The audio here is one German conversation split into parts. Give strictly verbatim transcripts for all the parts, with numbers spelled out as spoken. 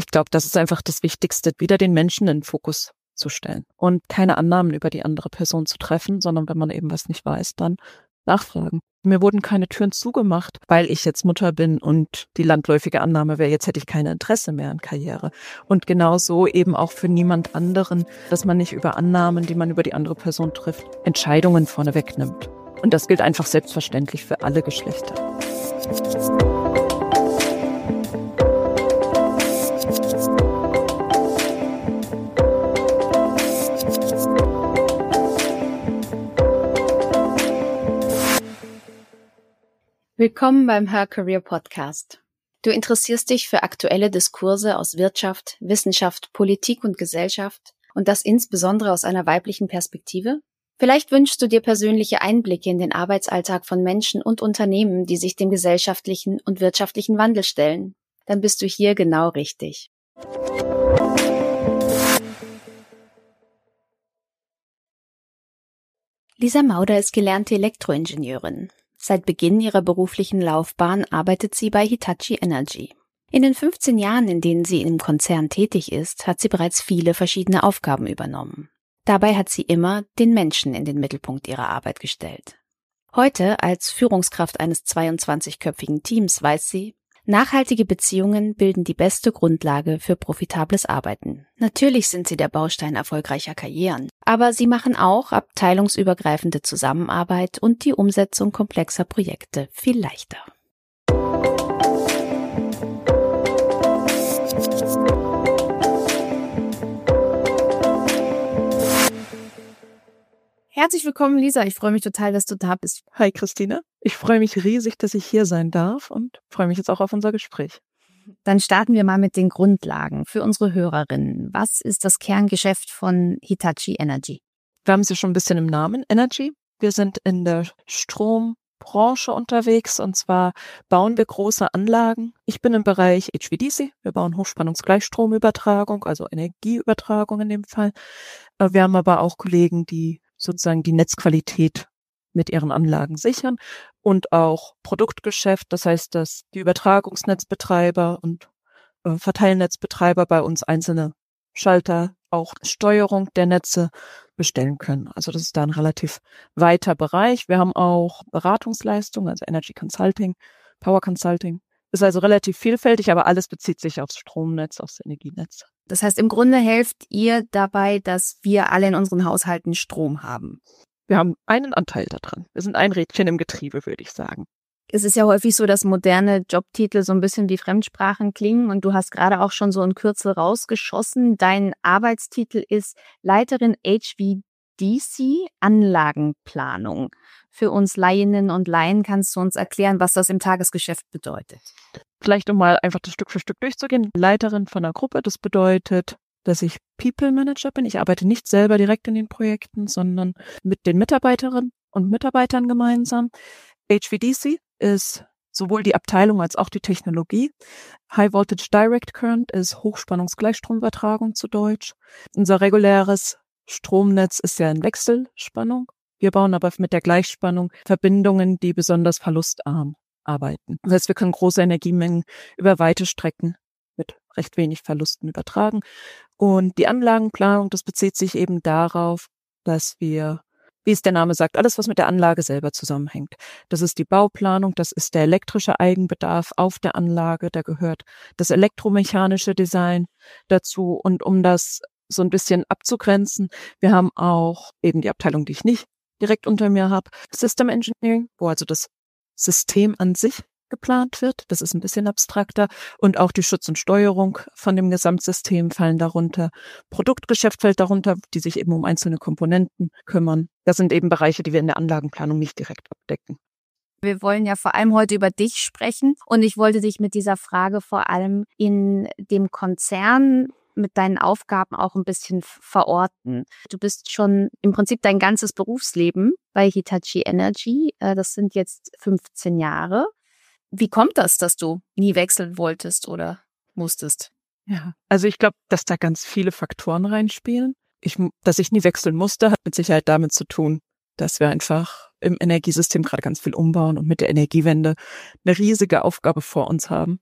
glaube, das ist einfach das Wichtigste, wieder den Menschen in den Fokus zu stellen und keine Annahmen über die andere Person zu treffen, sondern wenn man eben was nicht weiß, dann nachfragen. Mir wurden keine Türen zugemacht, weil ich jetzt Mutter bin und die landläufige Annahme wäre, jetzt hätte ich kein Interesse mehr an Karriere. Und genauso eben auch für niemand anderen, dass man nicht über Annahmen, die man über die andere Person trifft, Entscheidungen vorneweg nimmt. Und das gilt einfach selbstverständlich für alle Geschlechter. Willkommen beim Her Career Podcast. Du interessierst dich für aktuelle Diskurse aus Wirtschaft, Wissenschaft, Politik und Gesellschaft und das insbesondere aus einer weiblichen Perspektive? Vielleicht wünschst du dir persönliche Einblicke in den Arbeitsalltag von Menschen und Unternehmen, die sich dem gesellschaftlichen und wirtschaftlichen Wandel stellen. Dann bist du hier genau richtig. Lisa Mauder ist gelernte Elektroingenieurin. Seit Beginn ihrer beruflichen Laufbahn arbeitet sie bei Hitachi Energy. In den fünfzehn Jahren, in denen sie im Konzern tätig ist, hat sie bereits viele verschiedene Aufgaben übernommen. Dabei hat sie immer den Menschen in den Mittelpunkt ihrer Arbeit gestellt. Heute, als Führungskraft eines zweiundzwanzigköpfigen Teams, weiß sie, nachhaltige Beziehungen bilden die beste Grundlage für profitables Arbeiten. Natürlich sind sie der Baustein erfolgreicher Karrieren, aber sie machen auch abteilungsübergreifende Zusammenarbeit und die Umsetzung komplexer Projekte viel leichter. Herzlich willkommen, Lisa. Ich freue mich total, dass du da bist. Hi, Christine. Ich freue mich riesig, dass ich hier sein darf und freue mich jetzt auch auf unser Gespräch. Dann starten wir mal mit den Grundlagen für unsere Hörerinnen. Was ist das Kerngeschäft von Hitachi Energy? Wir haben es ja schon ein bisschen im Namen, Energy. Wir sind in der Strombranche unterwegs und zwar bauen wir große Anlagen. Ich bin im Bereich H V D C. Wir bauen Hochspannungsgleichstromübertragung, also Energieübertragung in dem Fall. Wir haben aber auch Kollegen, die sozusagen die Netzqualität mit ihren Anlagen sichern und auch Produktgeschäft, das heißt, dass die Übertragungsnetzbetreiber und äh, Verteilnetzbetreiber bei uns einzelne Schalter, auch Steuerung der Netze bestellen können. Also das ist da ein relativ weiter Bereich. Wir haben auch Beratungsleistungen, also Energy Consulting, Power Consulting. Ist also relativ vielfältig, aber alles bezieht sich aufs Stromnetz, aufs Energienetz. Das heißt, im Grunde helft ihr dabei, dass wir alle in unseren Haushalten Strom haben. Wir haben einen Anteil daran. Wir sind ein Rädchen im Getriebe, würde ich sagen. Es ist ja häufig so, dass moderne Jobtitel so ein bisschen wie Fremdsprachen klingen und du hast gerade auch schon so ein Kürzel rausgeschossen. Dein Arbeitstitel ist Leiterin H V D C Anlagenplanung. Für uns Laien und Laien kannst du uns erklären, was das im Tagesgeschäft bedeutet. Vielleicht um mal einfach das Stück für Stück durchzugehen. Leiterin von einer Gruppe, das bedeutet, dass ich People Manager bin. Ich arbeite nicht selber direkt in den Projekten, sondern mit den Mitarbeiterinnen und Mitarbeitern gemeinsam. H V D C ist sowohl die Abteilung als auch die Technologie. High Voltage Direct Current ist Hochspannungsgleichstromübertragung zu Deutsch. Unser reguläres Stromnetz ist ja in Wechselspannung. Wir bauen aber mit der Gleichspannung Verbindungen, die besonders verlustarm arbeiten. Das heißt, wir können große Energiemengen über weite Strecken mit recht wenig Verlusten übertragen. Und die Anlagenplanung, das bezieht sich eben darauf, dass wir, wie es der Name sagt, alles, was mit der Anlage selber zusammenhängt. Das ist die Bauplanung, das ist der elektrische Eigenbedarf auf der Anlage, da gehört das elektromechanische Design dazu. Und um das so ein bisschen abzugrenzen, wir haben auch eben die Abteilung, die ich nicht direkt unter mir habe, System Engineering, wo also das System an sich geplant wird. Das ist ein bisschen abstrakter. Und auch die Schutz und Steuerung von dem Gesamtsystem fallen darunter. Produktgeschäft fällt darunter, die sich eben um einzelne Komponenten kümmern. Das sind eben Bereiche, die wir in der Anlagenplanung nicht direkt abdecken. Wir wollen ja vor allem heute über dich sprechen. Und ich wollte dich mit dieser Frage vor allem in dem Konzern mit deinen Aufgaben auch ein bisschen verorten. Du bist schon im Prinzip dein ganzes Berufsleben bei Hitachi Energy. Das sind jetzt fünfzehn Jahre. Wie kommt das, dass du nie wechseln wolltest oder musstest? Ja, also ich glaube, dass da ganz viele Faktoren reinspielen. Ich, dass ich nie wechseln musste, hat mit Sicherheit damit zu tun, dass wir einfach im Energiesystem gerade ganz viel umbauen und mit der Energiewende eine riesige Aufgabe vor uns haben.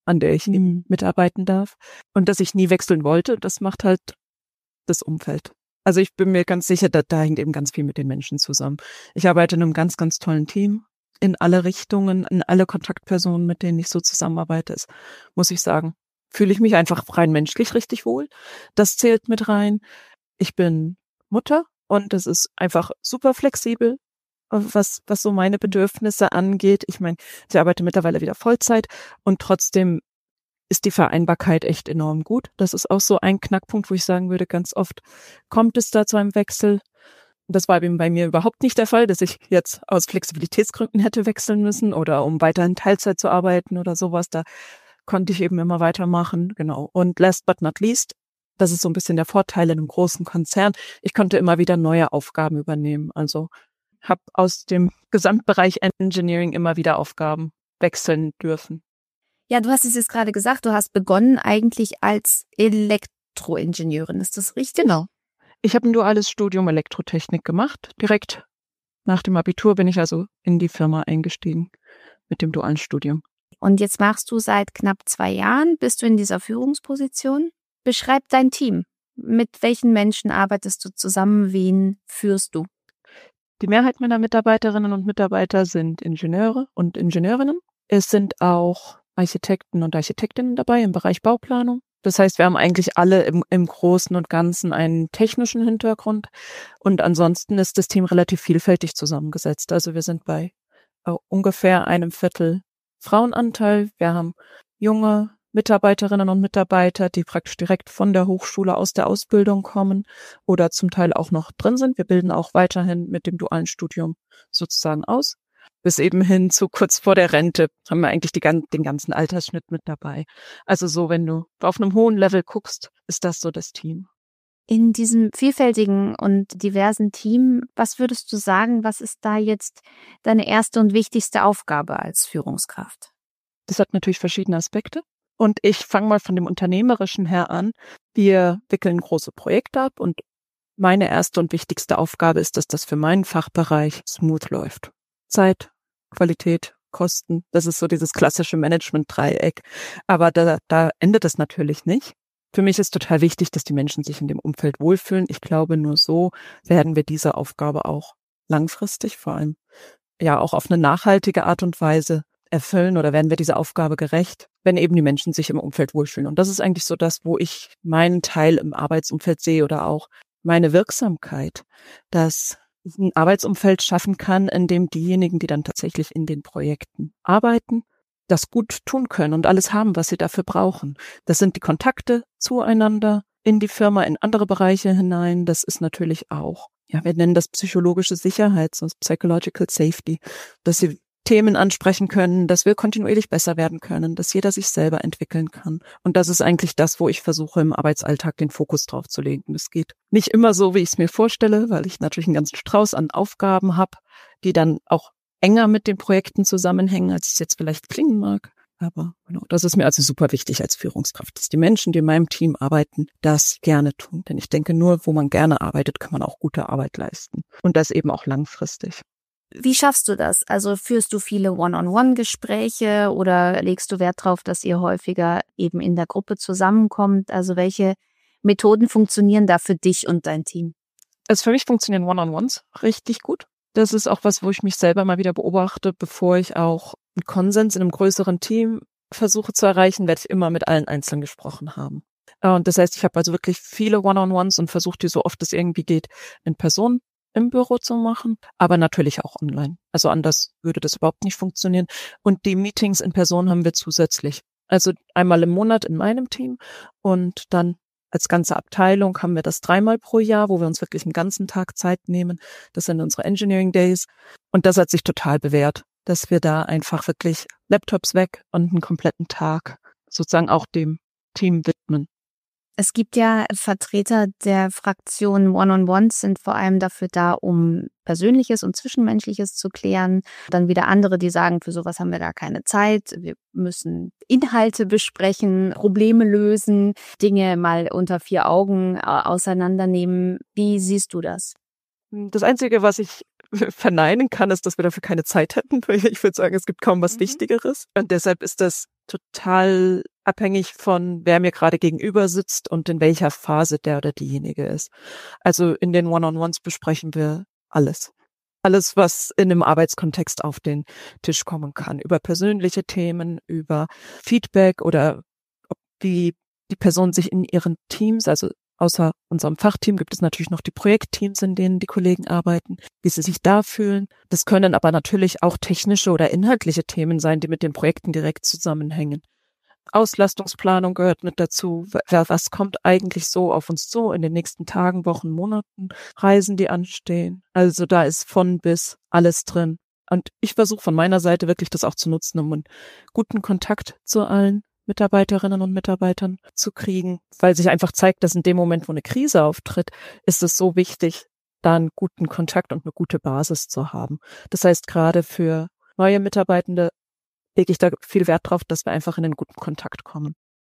an der ich nie mitarbeiten darf. Und dass ich nie wechseln wollte, das macht halt das Umfeld. Also ich bin mir ganz sicher, da, da hängt eben ganz viel mit den Menschen zusammen. Ich arbeite in einem ganz, ganz tollen Team. In alle Richtungen, in alle Kontaktpersonen, mit denen ich so zusammenarbeite, ist, muss ich sagen, fühle ich mich einfach rein menschlich richtig wohl. Das zählt mit rein. Ich bin Mutter und das ist einfach super flexibel, was was so meine Bedürfnisse angeht. Ich meine, ich arbeite mittlerweile wieder Vollzeit und trotzdem ist die Vereinbarkeit echt enorm gut. Das ist auch so ein Knackpunkt, wo ich sagen würde, ganz oft kommt es da zu einem Wechsel. Das war eben bei mir überhaupt nicht der Fall, dass ich jetzt aus Flexibilitätsgründen hätte wechseln müssen oder um weiterhin Teilzeit zu arbeiten oder sowas. Da konnte ich eben immer weitermachen, genau. Und last but not least, das ist so ein bisschen der Vorteil in einem großen Konzern, ich konnte immer wieder neue Aufgaben übernehmen. Also habe aus dem Gesamtbereich Engineering immer wieder Aufgaben wechseln dürfen. Ja, du hast es jetzt gerade gesagt, du hast begonnen eigentlich als Elektroingenieurin, ist das richtig? Genau. Ich habe ein duales Studium Elektrotechnik gemacht. Direkt nach dem Abitur bin ich also in die Firma eingestiegen mit dem dualen Studium. Und jetzt machst du seit knapp zwei Jahren, bist du in dieser Führungsposition. Beschreib dein Team. Mit welchen Menschen arbeitest du zusammen? Wen führst du? Die Mehrheit meiner Mitarbeiterinnen und Mitarbeiter sind Ingenieure und Ingenieurinnen. Es sind auch Architekten und Architektinnen dabei im Bereich Bauplanung. Das heißt, wir haben eigentlich alle im, im Großen und Ganzen einen technischen Hintergrund. Und ansonsten ist das Team relativ vielfältig zusammengesetzt. Also wir sind bei äh, ungefähr einem Viertel Frauenanteil. Wir haben junge Mitarbeiterinnen und Mitarbeiter, die praktisch direkt von der Hochschule aus der Ausbildung kommen oder zum Teil auch noch drin sind. Wir bilden auch weiterhin mit dem dualen Studium sozusagen aus. Bis eben hin zu kurz vor der Rente haben wir eigentlich die, den ganzen Altersschnitt mit dabei. Also so, wenn du auf einem hohen Level guckst, ist das so das Team. In diesem vielfältigen und diversen Team, was würdest du sagen, was ist da jetzt deine erste und wichtigste Aufgabe als Führungskraft? Das hat natürlich verschiedene Aspekte. Und ich fange mal von dem Unternehmerischen her an. Wir wickeln große Projekte ab und meine erste und wichtigste Aufgabe ist, dass das für meinen Fachbereich smooth läuft. Zeit, Qualität, Kosten, das ist so dieses klassische Management-Dreieck. Aber da, da endet es natürlich nicht. Für mich ist total wichtig, dass die Menschen sich in dem Umfeld wohlfühlen. Ich glaube, nur so werden wir diese Aufgabe auch langfristig, vor allem ja auch auf eine nachhaltige Art und Weise erfüllen oder werden wir dieser Aufgabe gerecht, wenn eben die Menschen sich im Umfeld wohlfühlen. Und das ist eigentlich so das, wo ich meinen Teil im Arbeitsumfeld sehe oder auch meine Wirksamkeit, dass ich ein Arbeitsumfeld schaffen kann, in dem diejenigen, die dann tatsächlich in den Projekten arbeiten, das gut tun können und alles haben, was sie dafür brauchen. Das sind die Kontakte zueinander, in die Firma, in andere Bereiche hinein. Das ist natürlich auch, ja, wir nennen das psychologische Sicherheit, so Psychological Safety, dass sie Themen ansprechen können, dass wir kontinuierlich besser werden können, dass jeder sich selber entwickeln kann. Und das ist eigentlich das, wo ich versuche, im Arbeitsalltag den Fokus drauf zu legen. Das geht nicht immer so, wie ich es mir vorstelle, weil ich natürlich einen ganzen Strauß an Aufgaben habe, die dann auch enger mit den Projekten zusammenhängen, als es jetzt vielleicht klingen mag. Aber genau, das ist mir also super wichtig als Führungskraft, dass die Menschen, die in meinem Team arbeiten, das gerne tun. Denn ich denke, nur wo man gerne arbeitet, kann man auch gute Arbeit leisten. Und das eben auch langfristig. Wie schaffst du das? Also führst du viele One-on-One-Gespräche oder legst du Wert darauf, dass ihr häufiger eben in der Gruppe zusammenkommt? Also welche Methoden funktionieren da für dich und dein Team? Also für mich funktionieren One-on-Ones richtig gut. Das ist auch was, wo ich mich selber mal wieder beobachte, bevor ich auch einen Konsens in einem größeren Team versuche zu erreichen, werde ich immer mit allen einzeln gesprochen haben. Und das heißt, ich habe also wirklich viele One-on-Ones und versuche die so oft es irgendwie geht in Person im Büro zu machen, aber natürlich auch online. Also anders würde das überhaupt nicht funktionieren. Und die Meetings in Person haben wir zusätzlich. Also einmal im Monat in meinem Team und dann als ganze Abteilung haben wir das dreimal pro Jahr, wo wir uns wirklich einen ganzen Tag Zeit nehmen. Das sind unsere Engineering Days. Und das hat sich total bewährt, dass wir da einfach wirklich Laptops weg und einen kompletten Tag sozusagen auch dem Team widmen. Es gibt ja Vertreter der Fraktion One-on-Ones sind vor allem dafür da, um Persönliches und Zwischenmenschliches zu klären. Dann wieder andere, die sagen, für sowas haben wir da keine Zeit. Wir müssen Inhalte besprechen, Probleme lösen, Dinge mal unter vier Augen auseinandernehmen. Wie siehst du das? Das Einzige, was ich verneinen kann, ist, dass wir dafür keine Zeit hätten. Ich würde sagen, es gibt kaum was Mhm. Wichtigeres. Und deshalb ist das total abhängig von, wer mir gerade gegenüber sitzt und in welcher Phase der oder diejenige ist. Also in den One-on-Ones besprechen wir alles. Alles, was in einem Arbeitskontext auf den Tisch kommen kann. Über persönliche Themen, über Feedback oder ob die, die Person sich in ihren Teams, also außer unserem Fachteam gibt es natürlich noch die Projektteams, in denen die Kollegen arbeiten, wie sie sich da fühlen. Das können aber natürlich auch technische oder inhaltliche Themen sein, die mit den Projekten direkt zusammenhängen. Auslastungsplanung gehört mit dazu. Was kommt eigentlich so auf uns zu in den nächsten Tagen, Wochen, Monaten? Reisen, die anstehen. Also da ist von bis alles drin. Und ich versuche von meiner Seite wirklich das auch zu nutzen, um einen guten Kontakt zu allen Mitarbeiterinnen und Mitarbeitern zu kriegen, weil sich einfach zeigt, dass in dem Moment, wo eine Krise auftritt, ist es so wichtig, da einen guten Kontakt und eine gute Basis zu haben. Das heißt, gerade für neue Mitarbeitende lege ich da viel Wert drauf, dass wir einfach in einen guten Kontakt kommen.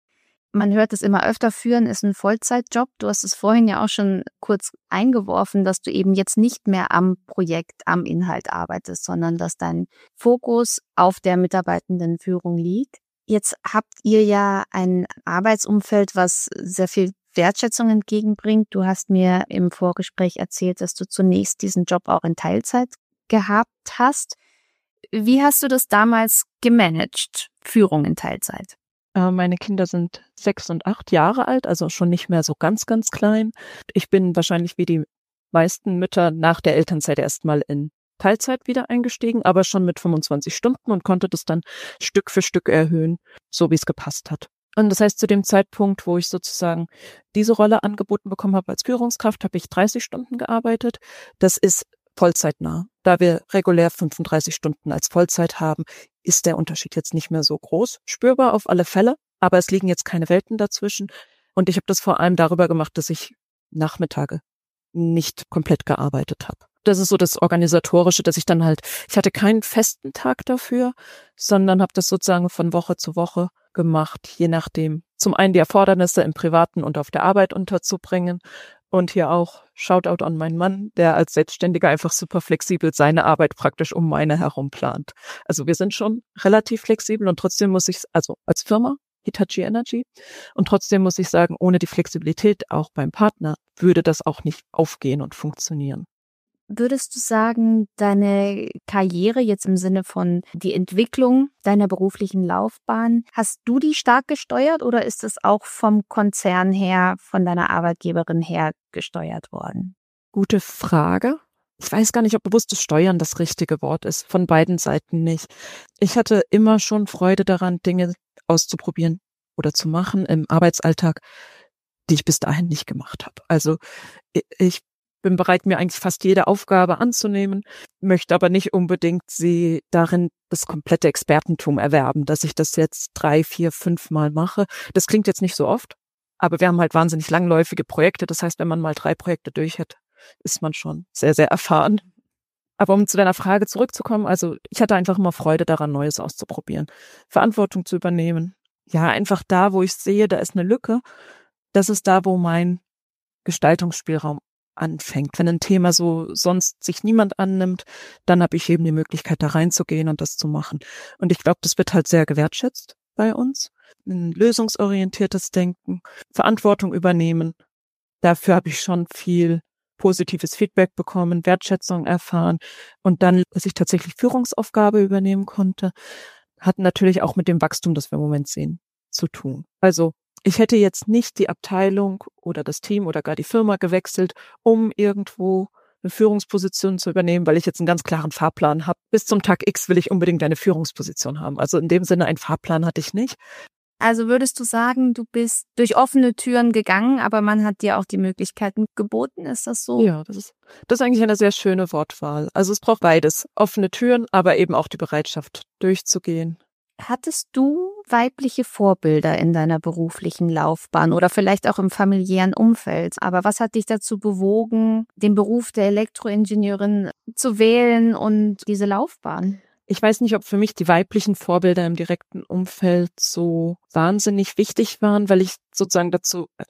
Man hört es immer öfter, führen ist ein Vollzeitjob. Du hast es vorhin ja auch schon kurz eingeworfen, dass du eben jetzt nicht mehr am Projekt, am Inhalt arbeitest, sondern dass dein Fokus auf der Mitarbeitendenführung liegt. Jetzt habt ihr ja ein Arbeitsumfeld, was sehr viel Wertschätzung entgegenbringt. Du hast mir im Vorgespräch erzählt, dass du zunächst diesen Job auch in Teilzeit gehabt hast. Wie hast du das damals gemanagt, Führung in Teilzeit? Äh, meine Kinder sind sechs und acht Jahre alt, also schon nicht mehr so ganz, ganz klein. Ich bin wahrscheinlich wie die meisten Mütter nach der Elternzeit erstmal in Teilzeit wieder eingestiegen, aber schon mit fünfundzwanzig Stunden und konnte das dann Stück für Stück erhöhen, so wie es gepasst hat. Und das heißt, zu dem Zeitpunkt, wo ich sozusagen diese Rolle angeboten bekommen habe als Führungskraft, habe ich dreißig Stunden gearbeitet. Das ist vollzeitnah. Da wir regulär fünfunddreißig Stunden als Vollzeit haben, ist der Unterschied jetzt nicht mehr so groß. Spürbar auf alle Fälle, aber es liegen jetzt keine Welten dazwischen. Und ich habe das vor allem darüber gemacht, dass ich Nachmittage nicht komplett gearbeitet habe. Das ist so das Organisatorische, dass ich dann halt, ich hatte keinen festen Tag dafür, sondern habe das sozusagen von Woche zu Woche gemacht, je nachdem. Zum einen die Erfordernisse im Privaten und auf der Arbeit unterzubringen. Und hier auch Shoutout an meinen Mann, der als Selbstständiger einfach super flexibel seine Arbeit praktisch um meine herum plant. Also wir sind schon relativ flexibel und trotzdem muss ich, also als Firma, Hitachi Energy, und trotzdem muss ich sagen, ohne die Flexibilität auch beim Partner würde das auch nicht aufgehen und funktionieren. Würdest du sagen, deine Karriere jetzt im Sinne von die Entwicklung deiner beruflichen Laufbahn, hast du die stark gesteuert oder ist es auch vom Konzern her, von deiner Arbeitgeberin her gesteuert worden? Gute Frage. Ich weiß gar nicht, ob bewusstes Steuern das richtige Wort ist. Von beiden Seiten nicht. Ich hatte immer schon Freude daran, Dinge auszuprobieren oder zu machen im Arbeitsalltag, die ich bis dahin nicht gemacht habe. Also ich bin bereit, mir eigentlich fast jede Aufgabe anzunehmen, möchte aber nicht unbedingt sie darin das komplette Expertentum erwerben, dass ich das jetzt drei, vier, fünf Mal mache. Das klingt jetzt nicht so oft, aber wir haben halt wahnsinnig langläufige Projekte. Das heißt, wenn man mal drei Projekte durch hat, ist man schon sehr, sehr erfahren. Aber um zu deiner Frage zurückzukommen, also ich hatte einfach immer Freude daran, Neues auszuprobieren, Verantwortung zu übernehmen. Ja, einfach da, wo ich sehe, da ist eine Lücke, das ist da, wo mein Gestaltungsspielraum anfängt. Wenn ein Thema so sonst sich niemand annimmt, dann habe ich eben die Möglichkeit, da reinzugehen und das zu machen. Und ich glaube, das wird halt sehr gewertschätzt bei uns. Ein lösungsorientiertes Denken, Verantwortung übernehmen. Dafür habe ich schon viel positives Feedback bekommen, Wertschätzung erfahren und dann, dass ich tatsächlich Führungsaufgabe übernehmen konnte, hat natürlich auch mit dem Wachstum, das wir im Moment sehen, zu tun. Also ich hätte jetzt nicht die Abteilung oder das Team oder gar die Firma gewechselt, um irgendwo eine Führungsposition zu übernehmen, weil ich jetzt einen ganz klaren Fahrplan habe. Bis zum Tag X will ich unbedingt eine Führungsposition haben. Also in dem Sinne, einen Fahrplan hatte ich nicht. Also würdest du sagen, du bist durch offene Türen gegangen, aber man hat dir auch die Möglichkeiten geboten, ist das so? Ja, das ist, das ist eigentlich eine sehr schöne Wortwahl. Also es braucht beides. Offene Türen, aber eben auch die Bereitschaft, durchzugehen. Hattest du weibliche Vorbilder in deiner beruflichen Laufbahn oder vielleicht auch im familiären Umfeld? Aber was hat dich dazu bewogen, den Beruf der Elektroingenieurin zu wählen und diese Laufbahn? Ich weiß nicht, ob für mich die weiblichen Vorbilder im direkten Umfeld so wahnsinnig wichtig waren, weil ich sozusagen dazu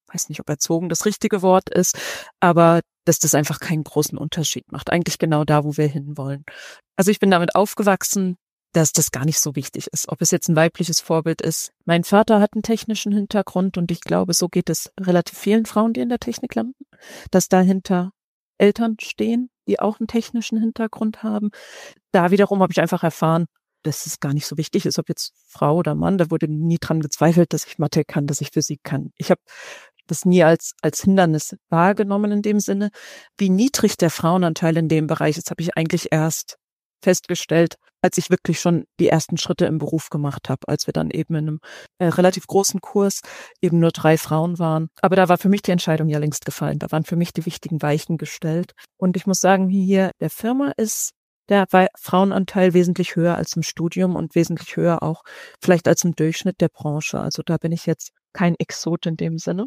weiß nicht, ob erzogen das richtige Wort ist, aber dass das einfach keinen großen Unterschied macht. Eigentlich genau da, wo wir hinwollen. Also ich bin damit aufgewachsen, dass das gar nicht so wichtig ist, ob es jetzt ein weibliches Vorbild ist. Mein Vater hat einen technischen Hintergrund und ich glaube, so geht es relativ vielen Frauen, die in der Technik landen, dass dahinter Eltern stehen, die auch einen technischen Hintergrund haben. Da wiederum habe ich einfach erfahren, dass es gar nicht so wichtig ist, ob jetzt Frau oder Mann. Da wurde nie dran gezweifelt, dass ich Mathe kann, dass ich Physik kann. Ich habe das nie als als Hindernis wahrgenommen in dem Sinne. Wie niedrig der Frauenanteil in dem Bereich ist, habe ich eigentlich erst festgestellt, als ich wirklich schon die ersten Schritte im Beruf gemacht habe, als wir dann eben in einem äh, relativ großen Kurs eben nur drei Frauen waren. Aber da war für mich die Entscheidung ja längst gefallen. Da waren für mich die wichtigen Weichen gestellt. Und ich muss sagen, hier der Firma ist der Frauenanteil wesentlich höher als im Studium und wesentlich höher auch vielleicht als im Durchschnitt der Branche. Also da bin ich jetzt kein Exot in dem Sinne.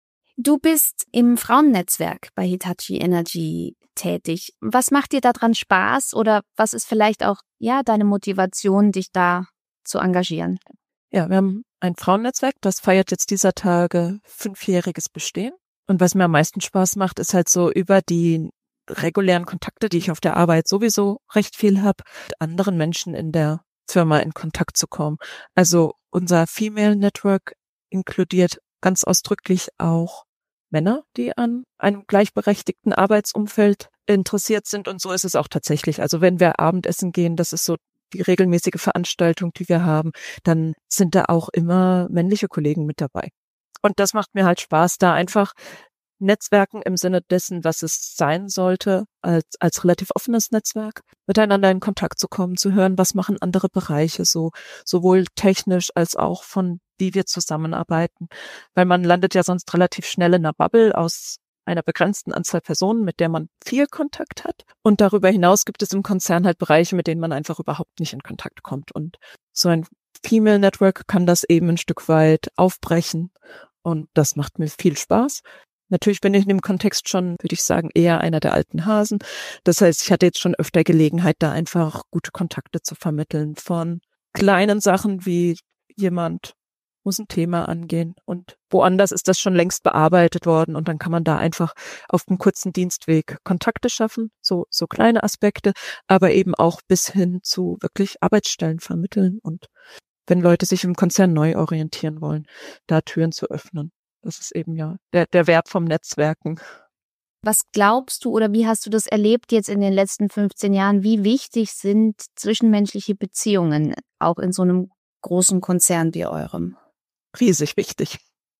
Du bist im Frauennetzwerk bei Hitachi Energy tätig. Was macht dir daran Spaß oder was ist vielleicht auch ja deine Motivation, dich da zu engagieren? Ja, wir haben ein Frauennetzwerk, das feiert jetzt dieser Tage fünfjähriges Bestehen. Und was mir am meisten Spaß macht, ist halt so über die regulären Kontakte, die ich auf der Arbeit sowieso recht viel habe, mit anderen Menschen in der Firma in Kontakt zu kommen. Also unser Female Network inkludiert ganz ausdrücklich auch Männer, die an einem gleichberechtigten Arbeitsumfeld interessiert sind. Und so ist es auch tatsächlich. Also wenn wir Abendessen gehen, das ist so die regelmäßige Veranstaltung, die wir haben, dann sind da auch immer männliche Kollegen mit dabei. Und das macht mir halt Spaß, da einfach Netzwerken im Sinne dessen, was es sein sollte, als, als relativ offenes Netzwerk, miteinander in Kontakt zu kommen, zu hören, was machen andere Bereiche so, sowohl technisch als auch von wie wir zusammenarbeiten. Weil man landet ja sonst relativ schnell in einer Bubble aus einer begrenzten Anzahl Personen, mit der man viel Kontakt hat. Und darüber hinaus gibt es im Konzern halt Bereiche, mit denen man einfach überhaupt nicht in Kontakt kommt. Und so ein Female Network kann das eben ein Stück weit aufbrechen. Und das macht mir viel Spaß. Natürlich bin ich in dem Kontext schon, würde ich sagen, eher einer der alten Hasen. Das heißt, ich hatte jetzt schon öfter Gelegenheit, da einfach gute Kontakte zu vermitteln von kleinen Sachen wie jemand muss ein Thema angehen und woanders ist das schon längst bearbeitet worden und dann kann man da einfach auf einem kurzen Dienstweg Kontakte schaffen, so so kleine Aspekte, aber eben auch bis hin zu wirklich Arbeitsstellen vermitteln und wenn Leute sich im Konzern neu orientieren wollen, da Türen zu öffnen. Das ist eben ja der der Wert vom Netzwerken. Was glaubst du oder wie hast du das erlebt jetzt in den letzten fünfzehn Jahren? Wie wichtig sind zwischenmenschliche Beziehungen auch in so einem großen Konzern wie eurem? Riesig wichtig.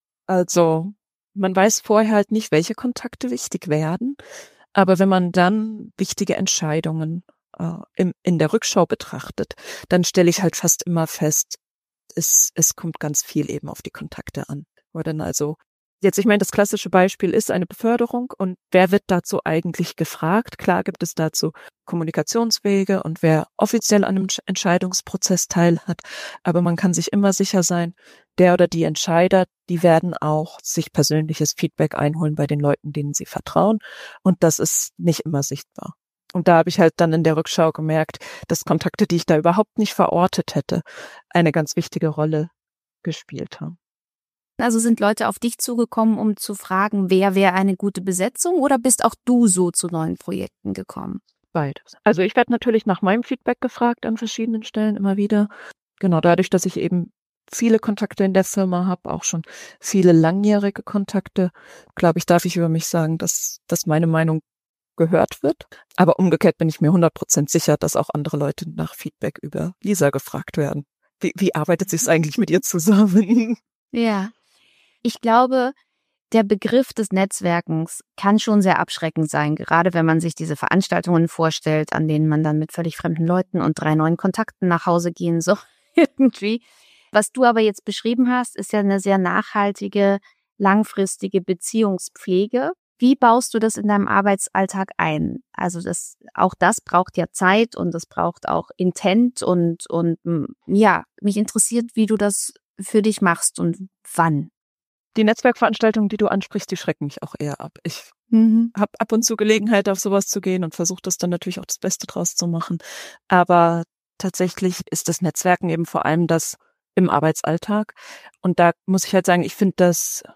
Also man weiß vorher halt nicht, welche Kontakte wichtig werden, aber wenn man dann wichtige Entscheidungen äh, im, in der Rückschau betrachtet, dann stelle ich halt fast immer fest, es, es kommt ganz viel eben auf die Kontakte an. Wo dann also jetzt, ich meine, das klassische Beispiel ist eine Beförderung und wer wird dazu eigentlich gefragt? Klar gibt es dazu Kommunikationswege und wer offiziell an einem Entscheidungsprozess teilhat, aber man kann sich immer sicher sein, der oder die Entscheider, die werden auch sich persönliches Feedback einholen bei den Leuten, denen sie vertrauen und das ist nicht immer sichtbar. Und da habe ich halt dann in der Rückschau gemerkt, dass Kontakte, die ich da überhaupt nicht verortet hätte, eine ganz wichtige Rolle gespielt haben. Also sind Leute auf dich zugekommen, um zu fragen, wer wäre eine gute Besetzung oder bist auch du so zu neuen Projekten gekommen? Beides. Also ich werde natürlich nach meinem Feedback gefragt an verschiedenen Stellen immer wieder. Genau, dadurch, dass ich eben viele Kontakte in der Firma habe, auch schon viele langjährige Kontakte, glaube ich, darf ich über mich sagen, dass, dass meine Meinung gehört wird. Aber umgekehrt bin ich mir hundert Prozent sicher, dass auch andere Leute nach Feedback über Lisa gefragt werden. Wie, wie arbeitet sie es eigentlich mit ihr zusammen? Ja. Ich glaube, der Begriff des Netzwerkens kann schon sehr abschreckend sein, gerade wenn man sich diese Veranstaltungen vorstellt, an denen man dann mit völlig fremden Leuten und drei neuen Kontakten nach Hause gehen soll irgendwie. Was du aber jetzt beschrieben hast, ist ja eine sehr nachhaltige, langfristige Beziehungspflege. Wie baust du das in deinem Arbeitsalltag ein? Also das, auch das braucht ja Zeit und das braucht auch Intent und, und ja, mich interessiert, wie du das für dich machst und wann. Die Netzwerkveranstaltungen, die du ansprichst, die schrecken mich auch eher ab. Ich mhm. habe ab und zu Gelegenheit, auf sowas zu gehen und versuche das dann natürlich auch das Beste draus zu machen. Aber tatsächlich ist das Netzwerken eben vor allem das im Arbeitsalltag. Und da muss ich halt sagen, ich finde das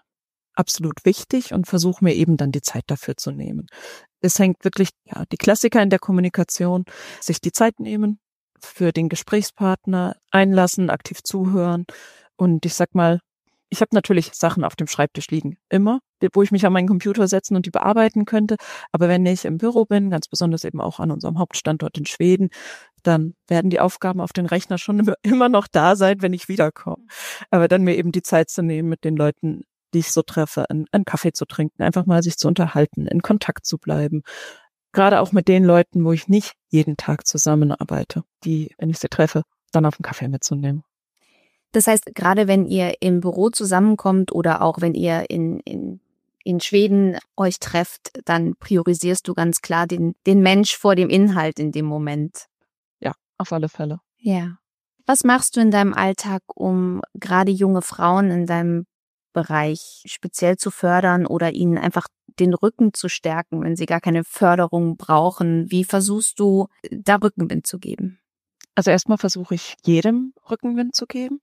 absolut wichtig und versuche mir eben dann die Zeit dafür zu nehmen. Es hängt wirklich, ja, die Klassiker in der Kommunikation, sich die Zeit nehmen, für den Gesprächspartner einlassen, aktiv zuhören. Und ich sag mal, ich habe natürlich Sachen auf dem Schreibtisch liegen, immer, wo ich mich an meinen Computer setzen und die bearbeiten könnte. Aber wenn ich im Büro bin, ganz besonders eben auch an unserem Hauptstandort in Schweden, dann werden die Aufgaben auf den Rechner schon immer noch da sein, wenn ich wiederkomme. Aber dann mir eben die Zeit zu nehmen, mit den Leuten, die ich so treffe, einen, einen Kaffee zu trinken, einfach mal sich zu unterhalten, in Kontakt zu bleiben. Gerade auch mit den Leuten, wo ich nicht jeden Tag zusammenarbeite, die, wenn ich sie treffe, dann auf einen Kaffee mitzunehmen. Das heißt, gerade wenn ihr im Büro zusammenkommt oder auch wenn ihr in, in, in Schweden euch trefft, dann priorisierst du ganz klar den, den Mensch vor dem Inhalt in dem Moment. Ja, auf alle Fälle. Ja. Was machst du in deinem Alltag, um gerade junge Frauen in deinem Bereich speziell zu fördern oder ihnen einfach den Rücken zu stärken, wenn sie gar keine Förderung brauchen? Wie versuchst du, da Rückenwind zu geben? Also erstmal versuche ich, jedem Rückenwind zu geben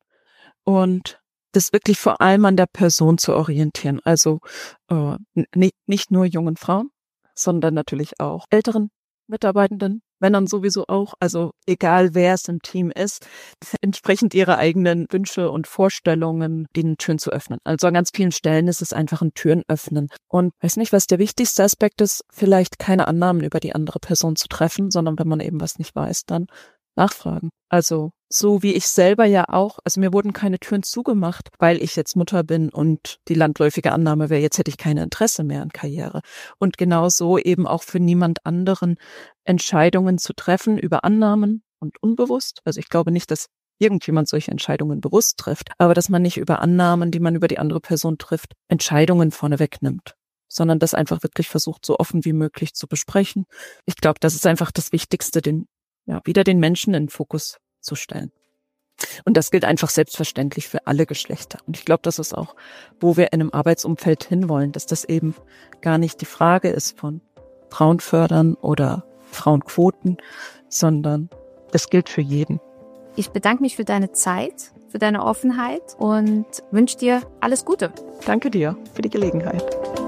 und das wirklich vor allem an der Person zu orientieren. Also äh, nicht, nicht nur jungen Frauen, sondern natürlich auch älteren Mitarbeitenden, Männern sowieso auch, also egal wer es im Team ist, entsprechend ihre eigenen Wünsche und Vorstellungen, den Türen zu öffnen. Also an ganz vielen Stellen ist es einfach ein Türen öffnen. Und weiß nicht, was der wichtigste Aspekt ist, vielleicht keine Annahmen über die andere Person zu treffen, sondern wenn man eben was nicht weiß, dann nachfragen. Also so wie ich selber ja auch, also mir wurden keine Türen zugemacht, weil ich jetzt Mutter bin und die landläufige Annahme wäre, jetzt hätte ich kein Interesse mehr an Karriere. Und genau so eben auch für niemand anderen Entscheidungen zu treffen über Annahmen und unbewusst. Also ich glaube nicht, dass irgendjemand solche Entscheidungen bewusst trifft, aber dass man nicht über Annahmen, die man über die andere Person trifft, Entscheidungen vorneweg nimmt, sondern das einfach wirklich versucht, so offen wie möglich zu besprechen. Ich glaube, das ist einfach das Wichtigste, den ja, wieder den Menschen in den Fokus zu stellen. Und das gilt einfach selbstverständlich für alle Geschlechter. Und ich glaube, das ist auch, wo wir in einem Arbeitsumfeld hinwollen, dass das eben gar nicht die Frage ist von Frauen fördern oder Frauenquoten, sondern das gilt für jeden. Ich bedanke mich für deine Zeit, für deine Offenheit und wünsche dir alles Gute. Danke dir für die Gelegenheit.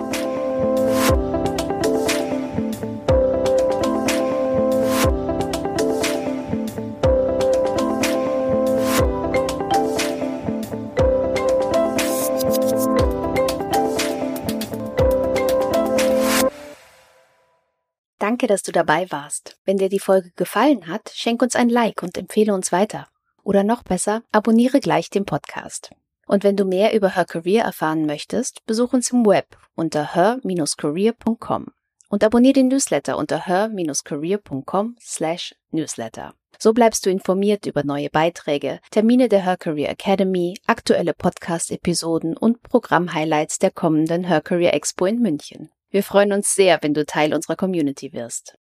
Danke, dass du dabei warst. Wenn dir die Folge gefallen hat, schenk uns ein Like und empfehle uns weiter. Oder noch besser, abonniere gleich den Podcast. Und wenn du mehr über Her Career erfahren möchtest, besuch uns im Web unter her Bindestrich career Punkt com und abonniere den Newsletter unter her Bindestrich career Punkt com slash newsletter. So bleibst du informiert über neue Beiträge, Termine der Her Career Academy, aktuelle Podcast-Episoden und Programm-Highlights der kommenden Her Career Expo in München. Wir freuen uns sehr, wenn du Teil unserer Community wirst.